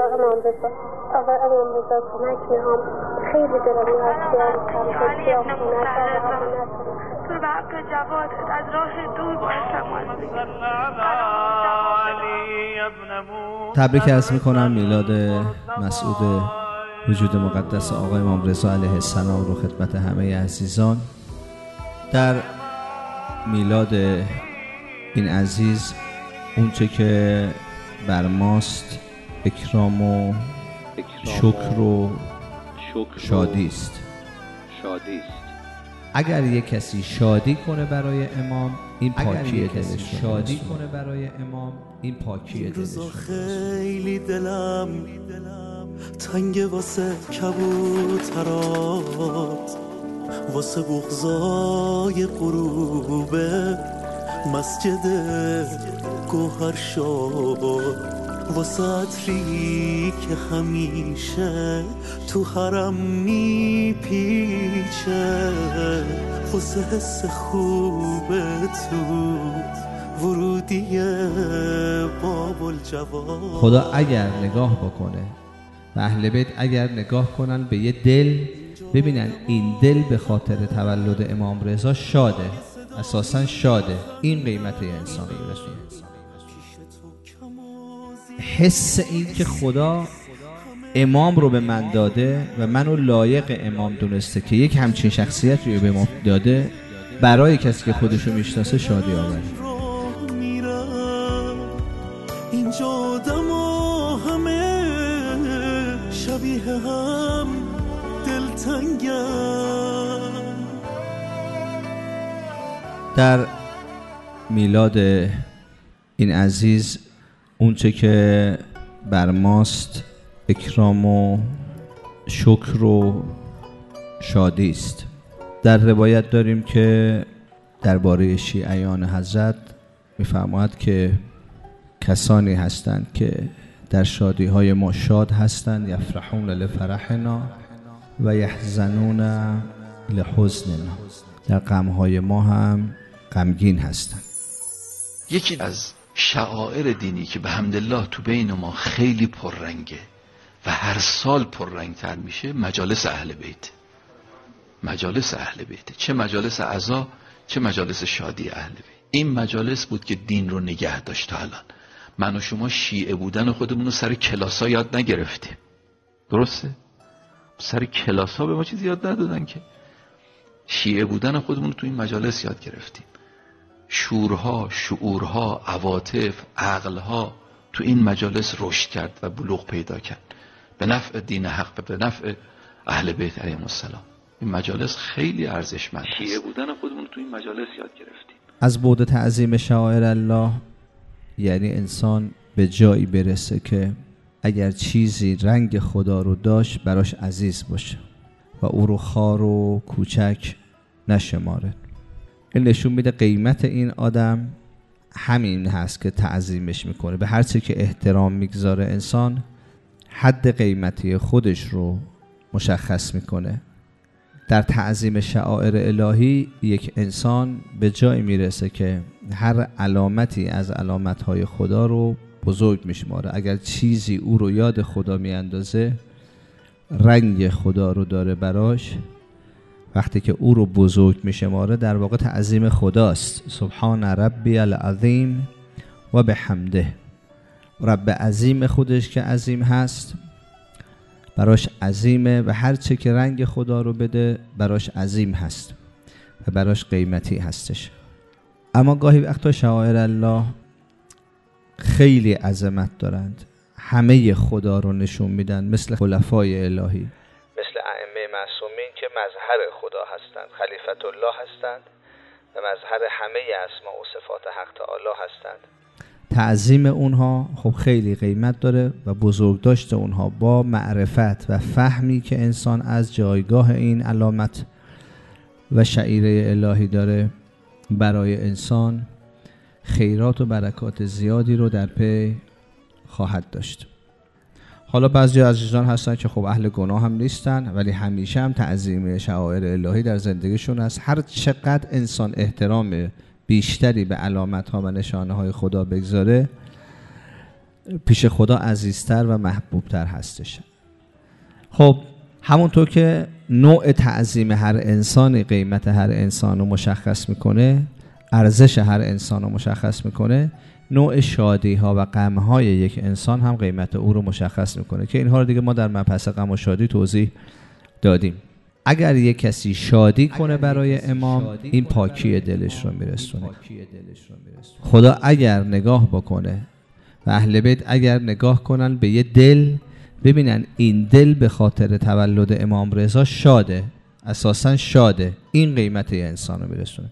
امام رضا آقای امام رضا کمک می‌خوام. خیلی دلم میاد بیام کمپوسیا خونه تو به حق جوادت از راه دور باشم. تبریک عرض میکنم میلاد مسعود وجود مقدس آقای امام رضا علیه السلام رو خدمت همه عزیزان. در میلاد این عزیز اونچه که بر ماست اکرام و شکر و شادی است. اگر یک کسی شادی کنه برای امام این پاکی دلش، شادی کنه برای امام این پاکی دلش. خیلی دلم تنگ واسه کبوترات، واسه بغضای غروب مسجد گوهر شد، واسه عطری که همیشه تو حرم میپیچه، واسه حس خوب تو ورودی باب الجواد. خدا اگر نگاه بکنه و اهل بیت اگر نگاه کنن به یه دل، ببینن این دل به خاطر تولد امام رضا شاده، اساساً شاده، این قیمت انسان رسول. حس این که خدا امام رو به من داده و منو لایق امام دونسته که یک همچین شخصیتی رو به ما داده، برای کسی که خودشو میشناسه شادی آوره. اینجا آدم ها همه شبیه هم دلتنگم. در میلاد این عزیز اونچه که بر ماست اکرام و شکر و شادی است. در روایت داریم که درباره شیعیان حضرت می‌فرماید که کسانی هستند که در شادی های ما شاد هستند، یفرحون لفرحنا و یحزنون لحزننا، در غم های ما هم غمگین هستند. یکی از شعائر دینی که به حمدالله تو بین ما خیلی پررنگه و هر سال پررنگتر میشه، مجالس اهل بیت. مجالس اهل بیت، چه مجالس عزا چه مجالس شادی اهل بیت. این مجالس بود که دین رو نگه داشت. تا الان من و شما شیعه بودن خودمون رو سر کلاسا یاد نگرفتیم، درسته؟ سر کلاسا به ما چیزی یاد ندادن که شیعه بودن خودمون رو تو این مجالس یاد گرفتیم. شورها، شعورها، عواطف، عقلها تو این مجالس رشد کرد و بلوغ پیدا کرد به نفع دین حق، به نفع اهل بیت علیهم السلام. این مجالس خیلی ارزشمند. شیعه بودن خودمون تو این مجالس یاد گرفتیم. از بعد تعظیم شعائر الله یعنی انسان به جایی برسه که اگر چیزی رنگ خدا رو داشت براش عزیز باشه و او رو خوار و کوچک نشماره. این نشون میده قیمت این آدم همین هست که تعظیمش میکنه. به هر چی که احترام میگذاره انسان حد قیمتی خودش رو مشخص میکنه. در تعظیم شعائر الهی یک انسان به جایی میرسه که هر علامتی از علامتهای خدا رو بزرگ میشماره. اگر چیزی او رو یاد خدا میاندازه، رنگ خدا رو داره براش، وقتی که او رو بزرگ میشماره در واقع تعظیم خداست. سبحان ربی العظیم و بحمده. رب عظیم خودش که عظیم هست براش عظیمه و هر چه که رنگ خدا رو بده براش عظیم هست و براش قیمتی هستش. اما گاهی وقتا شعائر الله خیلی عظمت دارند، همه خدا رو نشون میدن، مثل خلفای الهی، مثل ائمه معصومین که مظهر خدا هستند، خلیفت الله هستند و مظهر همه اسما و صفات حق تعالی هستند. تعظیم اونها خب خیلی قیمت داره و بزرگداشت اونها با معرفت و فهمی که انسان از جایگاه این علامت و شعیره الهی داره، برای انسان خیرات و برکات زیادی رو در پی خواهد داشت. حالا بعضی عزیزان هستن که خب اهل گناه هم نیستن ولی همیشه هم تعظیم شعائر الهی در زندگیشون هست. هر چقدر انسان احترام بیشتری به علامت ها و نشانه های خدا بگذاره، پیش خدا عزیزتر و محبوبتر هستش. خب همونطور که نوع تعظیم هر انسانی قیمت هر انسان رو مشخص میکنه، ارزش هر انسان رو مشخص میکنه، نوع شادی ها و غم های یک انسان هم قیمت او رو مشخص میکنه که اینها رو دیگه ما در مبحث غم و شادی توضیح دادیم. اگر یک کسی شادی کنه برای امام، این پاکی دلش رو میرسونه. خدا اگر نگاه بکنه و اهل بیت اگر نگاه کنن به یه دل، ببینن این دل به خاطر تولد امام رضا شاده، اساسا شاده، این قیمت یه انسان رو میرسونه.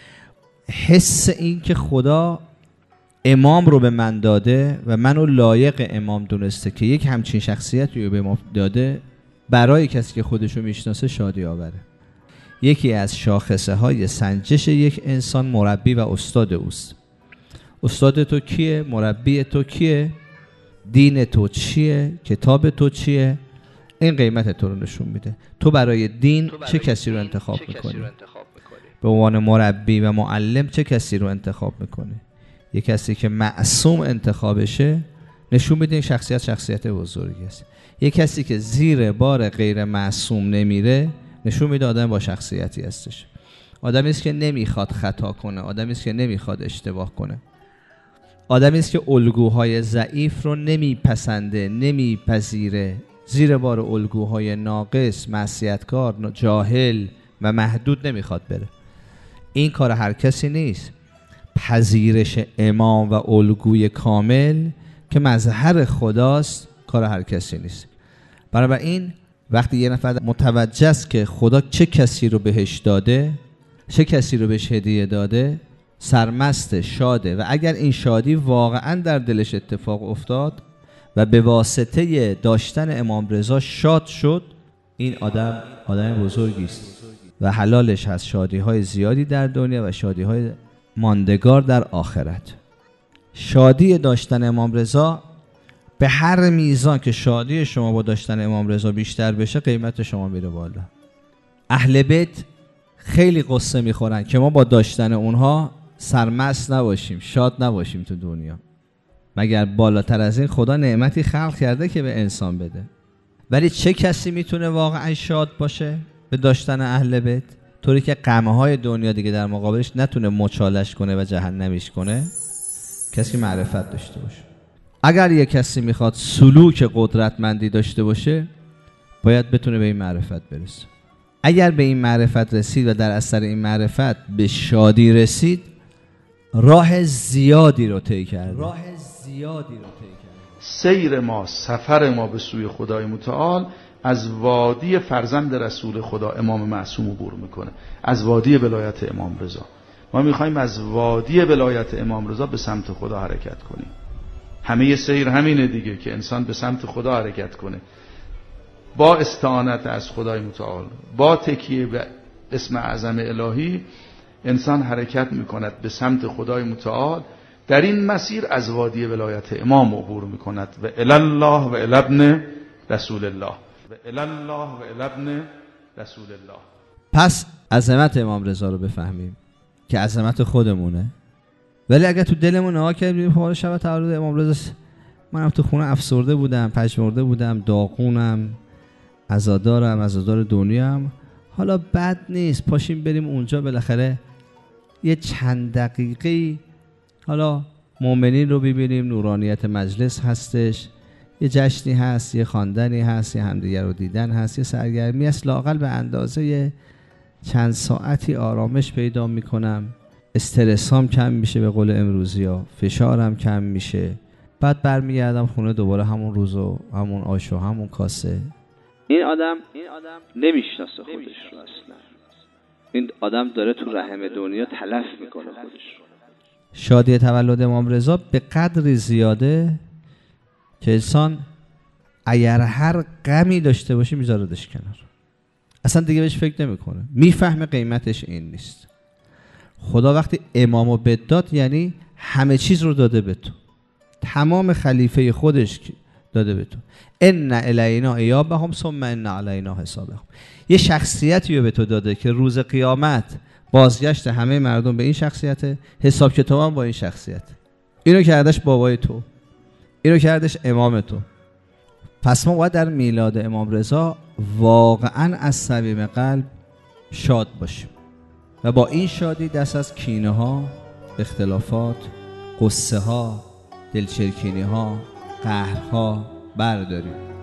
حس این که خدا امام رو به من داده و منو لایق امام دونسته که یک همچین شخصیتی رو به ما داده، برای کسی که خودشو میشناسه شادی آوره. یکی از شاخصه های سنجش یک انسان مربی و استاد اوست. استاد تو کیه؟ مربی تو کیه؟ دین تو چیه؟ کتاب تو چیه؟ این قیمت تو رو نشون میده. تو برای دین چه کسی رو انتخاب میکنی؟ به عنوان مربی و معلم چه کسی رو انتخاب میکنی؟ یک کسی که معصوم انتخابشه نشون میده این شخصیت بزرگی است. یک کسی که زیر بار غیر معصوم نمیره نشون میده آدم با شخصیتی هستش. آدمی است که نمیخواد خطا کنه، آدمی است که نمیخواد اشتباه کنه، آدمی است که الگوهای ضعیف رو نمیپسنده، نمیپذیره، زیر بار الگوهای ناقص، معصیتکار، جاهل و محدود نمیخواد بره. این کار هر کسی نیست. پذیرش امام و الگوی کامل که مظهر خداست کار هر کسی نیست. بنابراین وقتی یه نفر متوجه است که خدا چه کسی رو بهش داده، چه کسی رو بهش هدیه داده، سرمست، شاده و اگر این شادی واقعا در دلش اتفاق افتاد و به واسطه داشتن امام رضا شاد شد، این آدم بزرگی است و حلالش هست شادی‌های زیادی در دنیا و شادی‌های ماندگار در آخرت. شادی داشتن امام رضا به هر میزان که شادی شما با داشتن امام رضا بیشتر بشه، قیمت شما میره بالا. اهل بیت خیلی قصه میخورن که ما با داشتن اونها سرمست نباشیم، شاد نباشیم تو دنیا، مگر بالاتر از این خدا نعمتی خلق کرده که به انسان بده. ولی چه کسی میتونه واقعا شاد باشه به داشتن اهل بیت؟ طوری که غمهای دنیا دیگه در مقابلش نتونه مچالش کنه و جهنمیش کنه، کسی که معرفت داشته باشه. اگر یک کسی میخواد سلوک قدرتمندی داشته باشه، باید بتونه به این معرفت برسه. اگر به این معرفت رسید و در اثر این معرفت به شادی رسید، راه زیادی رو طی کرده. سیر ما، سفر ما به سوی خدای متعال از وادی فرزند رسول خدا امام معصوم عبور میکنه، از وادی ولایت امام رضا. ما میخوایم از وادی ولایت امام رضا به سمت خدا حرکت کنیم. همه سیر همینه دیگه که انسان به سمت خدا حرکت کنه، با استعانت از خدای متعال، با تکیه به اسم اعظم الهی انسان حرکت میکند به سمت خدای متعال. در این مسیر از وادی ولایت امام عبور میکند و الی الله و الی ابن رسول الله و الی الله و الی ابن رسول الله. پس عظمت امام رضا رو بفهمیم که عظمت خودمونه. ولی اگر تو دلمون نگاه کردیم حالا شب تولد امام رضا منم تو خونه افسرده بودم، پژمرده بودم، داغونم، عزادار دنیام، حالا بد نیست پاشیم بریم اونجا بالاخره یه چند دقیقه حالا مؤمنین رو ببینیم، نورانیت مجلس هستش، یه جشنی هست، یه خواندنی هست، یه همدیگر رو دیدن هست، یه سرگرمی هست، لااقل به اندازه چند ساعتی آرامش پیدا میکنم، استرسام کم میشه، به قول امروزی ها فشارم کم میشه، بعد برمیگردم خونه دوباره همون روز و همون آش و همون کاسه. این آدم نمیشناسه خودش رو اصلا. این آدم داره تو رحم دنیا تلف میکنه خودش رو. شادی تولد امام رضا به قدری زیاده که انسان اگر هر غمی داشته باشه میذاردش کنار، اصلا دیگه بهش فکر نمیکنه، میفهمه قیمتش این نیست. خدا وقتی امامو بداد یعنی همه چیز رو داده به تو، تمام خلیفه خودش داده به تو. ان الینا ایابهم ثم ان علینا حسابهم. یه شخصیتی رو به تو داده که روز قیامت بازگشت همه مردم به این شخصیت، حساب کتاب هم با این شخصیت. اینو کردش بابای تو، اینو کردش امام تو. پس ما باید در میلاد امام رضا واقعا از صمیم قلب شاد باشیم و با این شادی دست از کینه ها، اختلافات، قصه ها، دلچرکینی ها، قهرها برداریم.